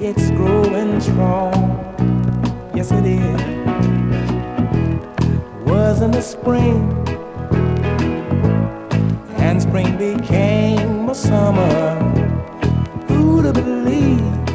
it's growing strong. Yes, it is. Was in the spring, and spring became a summer. Who'd have believed